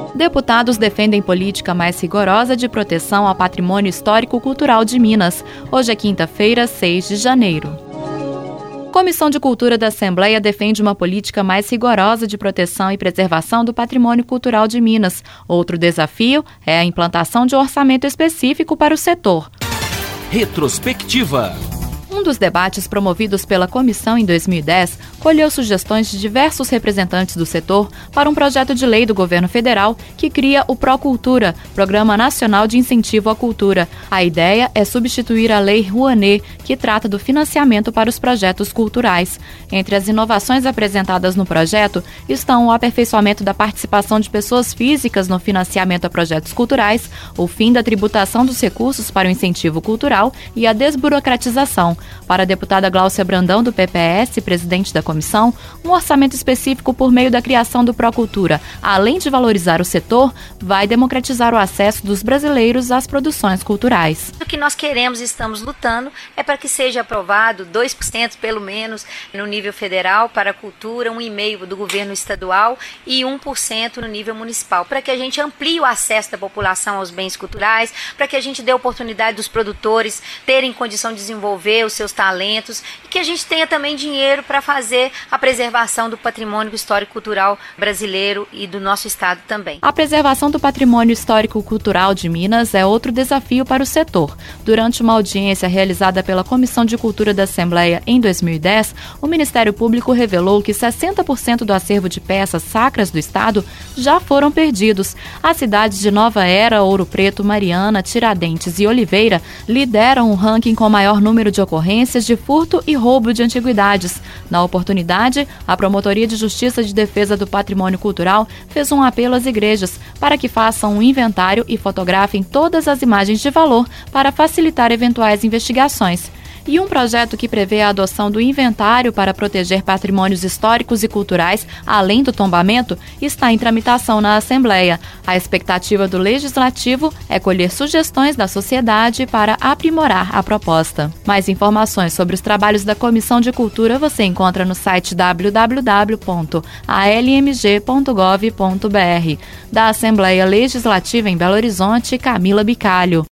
Deputados defendem política mais rigorosa de proteção ao patrimônio histórico-cultural de Minas. Hoje é quinta-feira, 6 de janeiro. Comissão de Cultura da Assembleia defende uma política mais rigorosa de proteção e preservação do patrimônio cultural de Minas. Outro desafio é a implantação de um orçamento específico para o setor. Retrospectiva. Um dos debates promovidos pela comissão em 2010 colheu sugestões de diversos representantes do setor para um projeto de lei do governo federal que cria o Procultura, Programa Nacional de Incentivo à Cultura. A ideia é substituir a Lei Rouanet, que trata do financiamento para os projetos culturais. Entre as inovações apresentadas no projeto estão o aperfeiçoamento da participação de pessoas físicas no financiamento a projetos culturais, o fim da tributação dos recursos para o incentivo cultural e a desburocratização. Para a deputada Gláucia Brandão, do PPS, presidente da comissão, um orçamento específico por meio da criação do Procultura, além de valorizar o setor, vai democratizar o acesso dos brasileiros às produções culturais. O que nós queremos e estamos lutando é para que seja aprovado 2% pelo menos no nível federal para a cultura, 1,5% do governo estadual e 1% no nível municipal, para que a gente amplie o acesso da população aos bens culturais, para que a gente dê oportunidade dos produtores terem condição de desenvolver os seus talentos e que a gente tenha também dinheiro para fazer a preservação do patrimônio histórico-cultural brasileiro e do nosso estado também. A preservação do patrimônio histórico-cultural de Minas é outro desafio para o setor. Durante uma audiência realizada pela Comissão de Cultura da Assembleia em 2010, o Ministério Público revelou que 60% do acervo de peças sacras do estado já foram perdidos. As cidades de Nova Era, Ouro Preto, Mariana, Tiradentes e Oliveira lideram o ranking com maior número de ocorrências de furto e roubo de antiguidades. Na oportunidade, a Promotoria de Justiça de Defesa do Patrimônio Cultural fez um apelo às igrejas para que façam um inventário e fotografem todas as imagens de valor para facilitar eventuais investigações. E um projeto que prevê a adoção do inventário para proteger patrimônios históricos e culturais, além do tombamento, está em tramitação na Assembleia. A expectativa do Legislativo é colher sugestões da sociedade para aprimorar a proposta. Mais informações sobre os trabalhos da Comissão de Cultura você encontra no site www.almg.gov.br. Da Assembleia Legislativa em Belo Horizonte, Camila Bicalho.